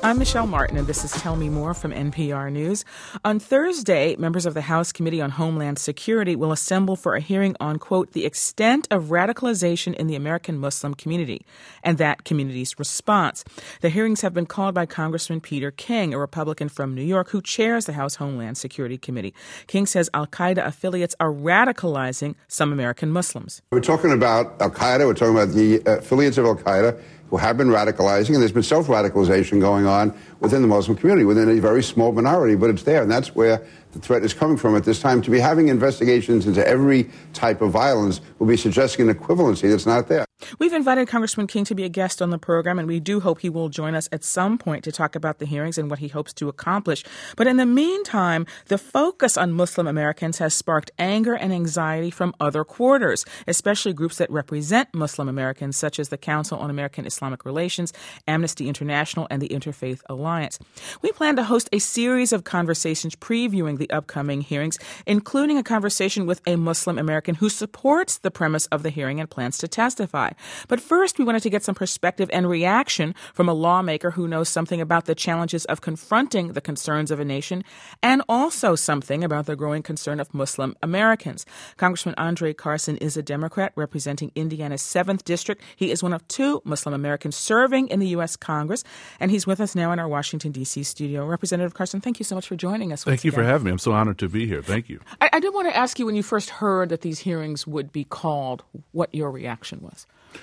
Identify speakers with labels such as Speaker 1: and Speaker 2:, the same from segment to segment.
Speaker 1: I'm Michelle Martin, and this is Tell Me More from NPR News. On Thursday, members of the House Committee on Homeland Security will assemble for a hearing on, quote, the extent of radicalization in the American Muslim community and that community's response. The hearings have been called by Congressman Peter King, a Republican from New York who chairs the House Homeland Security Committee. King says al-Qaeda affiliates are radicalizing some American Muslims.
Speaker 2: We're talking about al-Qaeda. We're talking about the affiliates of al-Qaeda who have been radicalizing, and there's been self-radicalization going on within the Muslim community, within a very small minority, but it's there, and that's where the threat is coming from at this time. To be having investigations into every type of violence will be suggesting an equivalency that's not there.
Speaker 1: We've invited Congressman King to be a guest on the program, and we do hope he will join us at some point to talk about the hearings and what he hopes to accomplish. But in the meantime, the focus on Muslim Americans has sparked anger and anxiety from other quarters, especially groups that represent Muslim Americans, such as the Council on American Islamic Relations, Amnesty International, and the Interfaith Alliance. We plan to host a series of conversations previewing the upcoming hearings, including a conversation with a Muslim American who supports the premise of the hearing and plans to testify. But first, we wanted to get some perspective and reaction from a lawmaker who knows something about the challenges of confronting the concerns of a nation and also something about the growing concern of Muslim Americans. Congressman Andre Carson is a Democrat representing Indiana's 7th District. He is one of 2 Muslim Americans serving in the U.S. Congress, and he's with us now in our Washington, D.C. studio. Representative Carson, thank you so much for joining us.
Speaker 3: Thank you for having me. I'm so honored to be here. Thank you.
Speaker 1: I did want to ask you, when you first heard that these hearings would be called, what your reaction was.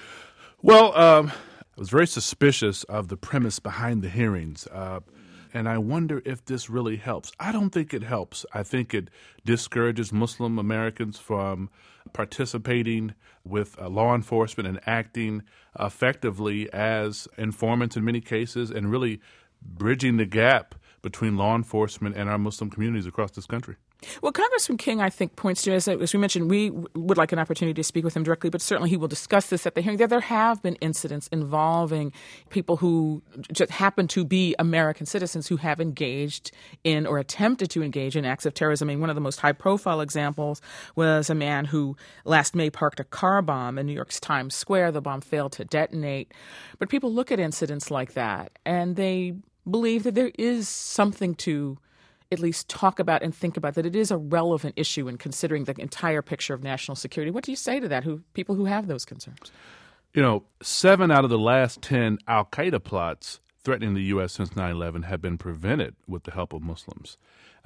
Speaker 3: Well, I was very suspicious of the premise behind the hearings, and I wonder if this really helps. I don't think it helps. I think it discourages Muslim Americans from participating with law enforcement and acting effectively as informants in many cases and really bridging the gap between law enforcement and our Muslim communities across this country.
Speaker 1: Well, Congressman King, I think, points to, as we mentioned, we would like an opportunity to speak with him directly, but certainly he will discuss this at the hearing. There have been incidents involving people who just happen to be American citizens who have engaged in or attempted to engage in acts of terrorism. I mean, one of the most high-profile examples was a man who last May parked a car bomb in New York's Times Square. The bomb failed to detonate. But people look at incidents like that, and they believe that there is something to at least talk about and think about, that it is a relevant issue in considering the entire picture of national security. What do you say to that, people who have those concerns?
Speaker 3: 7 out of the last 10 al-Qaeda plots threatening the U.S. since 9/11 have been prevented with the help of Muslims.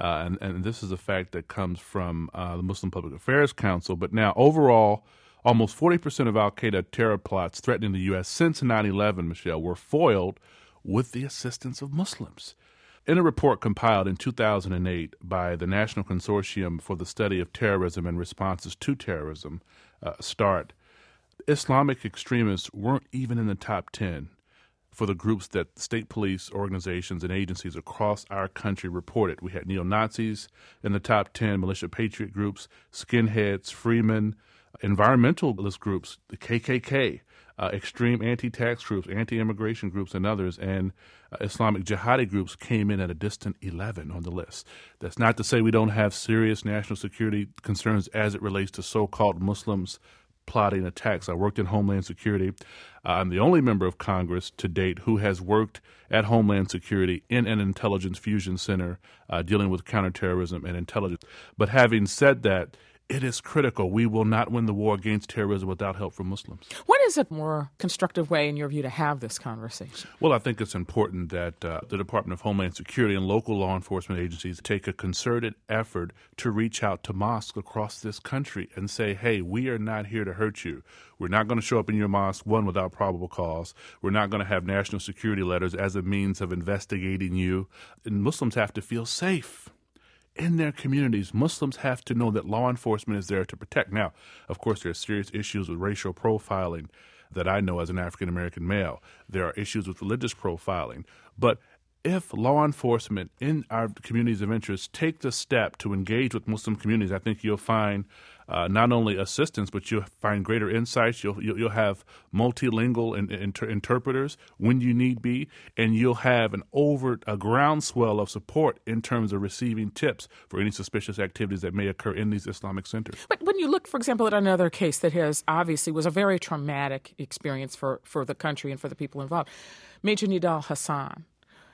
Speaker 3: And this is a fact that comes from the Muslim Public Affairs Council. But now, overall, almost 40% of al-Qaeda terror plots threatening the U.S. since 9/11, Michelle, were foiled with the assistance of Muslims. In a report compiled in 2008 by the National Consortium for the Study of Terrorism and Responses to Terrorism, START, Islamic extremists weren't even in the top 10 for the groups that state police organizations and agencies across our country reported. We had neo-Nazis in the top 10, militia patriot groups, skinheads, freemen, environmentalist groups, the KKK, extreme anti-tax groups, anti-immigration groups, and others, and Islamic jihadi groups came in at a distant 11 on the list. That's not to say we don't have serious national security concerns as it relates to so-called Muslims plotting attacks. I worked in Homeland Security. I'm the only member of Congress to date who has worked at Homeland Security in an intelligence fusion center dealing with counterterrorism and intelligence. But having said that, it is critical. We will not win the war against terrorism without help from Muslims.
Speaker 1: What is a more constructive way, in your view, to have this conversation?
Speaker 3: Well, I think it's important that the Department of Homeland Security and local law enforcement agencies take a concerted effort to reach out to mosques across this country and say, hey, we are not here to hurt you. We're not going to show up in your mosque, one, without probable cause. We're not going to have national security letters as a means of investigating you. And Muslims have to feel safe in their communities. Muslims have to know that law enforcement is there to protect. Now, of course, there are serious issues with racial profiling that I know as an African-American male. There are issues with religious profiling. But if law enforcement in our communities of interest take the step to engage with Muslim communities, I think you'll find not only assistance, but you'll find greater insights. You'll have multilingual interpreters when you need be, and you'll have a groundswell of support in terms of receiving tips for any suspicious activities that may occur in these Islamic centers.
Speaker 1: But when you look, for example, at another case that was a very traumatic experience for the country and for the people involved, Major Nidal Hasan.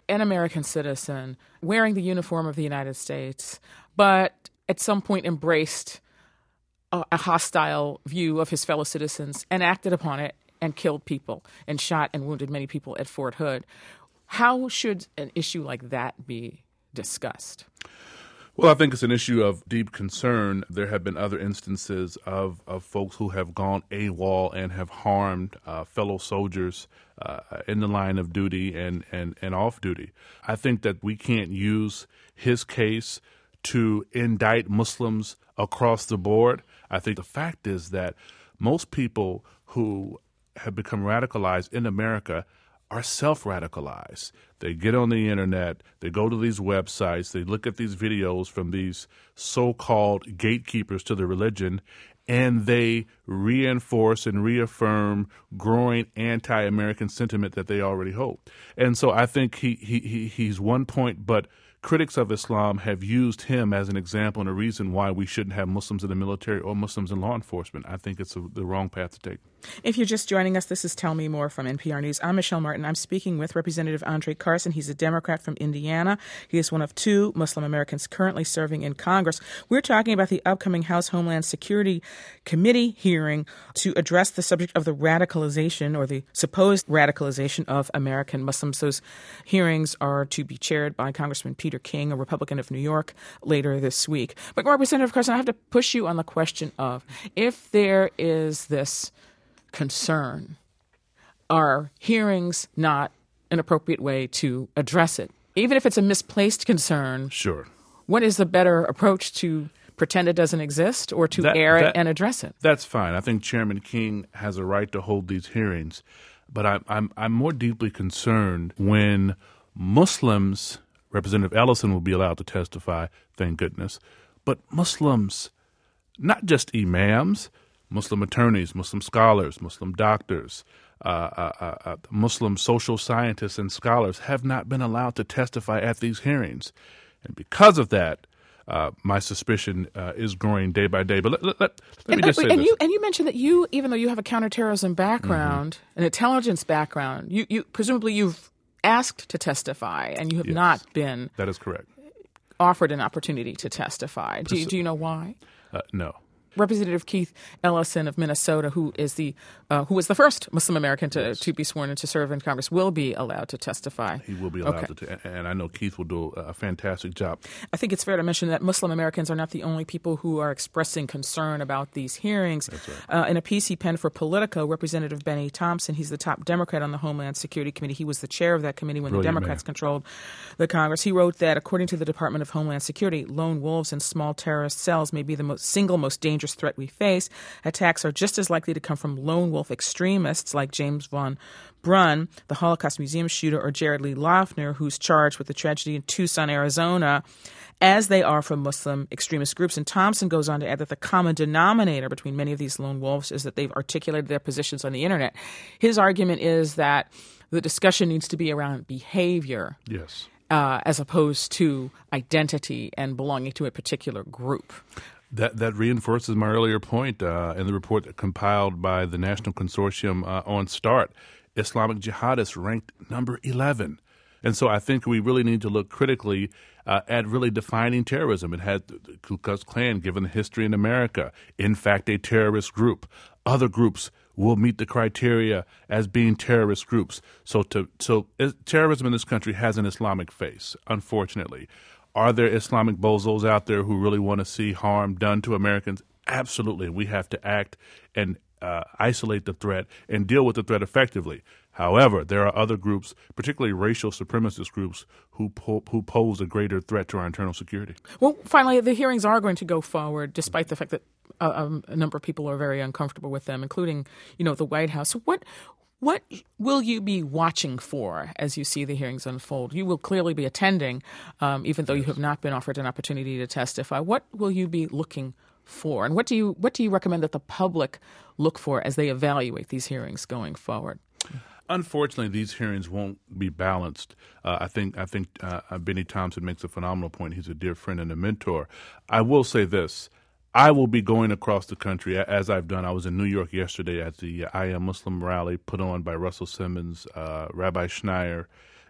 Speaker 1: an American citizen wearing the uniform of the United States, but at some point embraced a hostile view of his fellow citizens and acted upon it and killed people and shot and wounded many people at Fort Hood. How should an issue like that be discussed?
Speaker 3: Well, I think it's an issue of deep concern. There have been other instances of folks who have gone AWOL and have harmed fellow soldiers in the line of duty and off duty. I think that we can't use his case to indict Muslims across the board. I think the fact is that most people who have become radicalized in America are self-radicalized. They get on the internet, they go to these websites, they look at these videos from these so-called gatekeepers to the religion, and they reinforce and reaffirm growing anti-American sentiment that they already hold. And so I think he's one point, but critics of Islam have used him as an example and a reason why we shouldn't have Muslims in the military or Muslims in law enforcement. I think it's the wrong path to take.
Speaker 1: If you're just joining us, this is Tell Me More from NPR News. I'm Michelle Martin. I'm speaking with Representative Andre Carson. He's a Democrat from Indiana. He is one of two Muslim Americans currently serving in Congress. We're talking about the upcoming House Homeland Security Committee hearing to address the subject of the radicalization or the supposed radicalization of American Muslims. Those hearings are to be chaired by Congressman Peter King, a Republican of New York, later this week. But Representative Carson, I have to push you on the question of if there is this concern, are hearings not an appropriate way to address it? Even if it's a misplaced concern,
Speaker 3: sure.
Speaker 1: What is the better approach, to pretend it doesn't exist or to air it and address it?
Speaker 3: That's fine. I think Chairman King has a right to hold these hearings, but I'm more deeply concerned when Muslims, Representative Ellison will be allowed to testify, thank goodness, but Muslims, not just imams, Muslim attorneys, Muslim scholars, Muslim doctors, Muslim social scientists and scholars have not been allowed to testify at these hearings. And because of that, my suspicion is growing day by day. But let me just say this.
Speaker 1: You mentioned that you, even though you have a counterterrorism background, an intelligence background, you presumably you've asked to testify and you have not been. That
Speaker 3: is correct.
Speaker 1: Offered an opportunity to testify. Do you know why?
Speaker 3: No.
Speaker 1: Representative Keith Ellison of Minnesota, who was the first Muslim American to be sworn in to serve in Congress, will be allowed to testify.
Speaker 3: He will be allowed to, and I know Keith will do a fantastic job.
Speaker 1: I think it's fair to mention that Muslim Americans are not the only people who are expressing concern about these hearings.
Speaker 3: That's right.
Speaker 1: In a piece he penned for Politico, Representative Benny Thompson, he's the top Democrat on the Homeland Security Committee. He was the chair of that committee when the Democrats controlled the Congress. He wrote that, according to the Department of Homeland Security, lone wolves and small terrorist cells may be the single most dangerous threat we face. Attacks are just as likely to come from lone wolf extremists like James Von Brunn, the Holocaust Museum shooter, or Jared Lee Loughner, who's charged with the tragedy in Tucson, Arizona, as they are from Muslim extremist groups. And Thompson goes on to add that the common denominator between many of these lone wolves is that they've articulated their positions on the internet. His argument is that the discussion needs to be around behavior.
Speaker 3: Yes.
Speaker 1: As opposed to identity and belonging to a particular group.
Speaker 3: That reinforces my earlier point in the report compiled by the National Consortium on START. Islamic jihadists ranked number 11. And so I think we really need to look critically at really defining terrorism. It had the Ku Klux Klan, given the history in America, in fact, a terrorist group. Other groups will meet the criteria as being terrorist groups. So terrorism in this country has an Islamic face, unfortunately. Are there Islamic bozos out there who really want to see harm done to Americans? Absolutely. We have to act and isolate the threat and deal with the threat effectively. However, there are other groups, particularly racial supremacist groups, who pose a greater threat to our internal security.
Speaker 1: Well, finally, the hearings are going to go forward, despite the fact that a number of people are very uncomfortable with them, including, the White House. What will you be watching for as you see the hearings unfold? You will clearly be attending, even though you have not been offered an opportunity to testify. What will you be looking for? And what do you recommend that the public look for as they evaluate these hearings going forward?
Speaker 3: Unfortunately, these hearings won't be balanced. I think Benny Thompson makes a phenomenal point. He's a dear friend and a mentor. I will say this. I will be going across the country, as I've done. I was in New York yesterday at the I Am Muslim rally put on by Russell Simmons, Rabbi Schneier,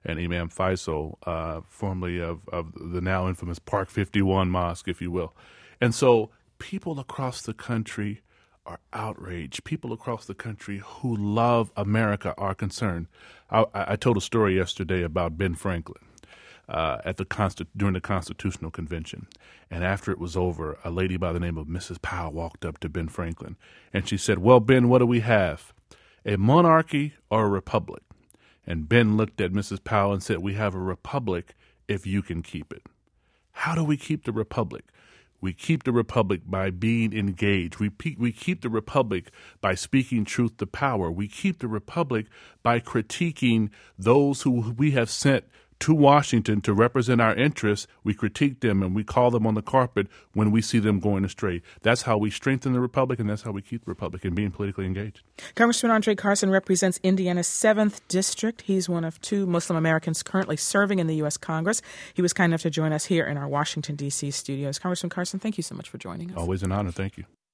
Speaker 3: and Imam Faisal, formerly of the now infamous Park 51 Mosque, if you will. And so people across the country are outraged. People across the country who love America are concerned. I told a story yesterday about Ben Franklin during the Constitutional Convention. And after it was over, a lady by the name of Mrs. Powell walked up to Ben Franklin, and she said, "Well, Ben, what do we have, a monarchy or a republic?" And Ben looked at Mrs. Powell and said, "We have a republic if you can keep it." How do we keep the republic? We keep the republic by being engaged. We keep the republic by speaking truth to power. We keep the republic by critiquing those who we have sent to Washington to represent our interests. We critique them and we call them on the carpet when we see them going astray. That's how we strengthen the republic, and that's how we keep the republic and being politically engaged.
Speaker 1: Congressman Andre Carson represents Indiana's 7th District. He's one of 2 Muslim Americans currently serving in the U.S. Congress. He was kind enough to join us here in our Washington, D.C. studios. Congressman Carson, thank you so much for joining us.
Speaker 3: Always an honor. Thank you.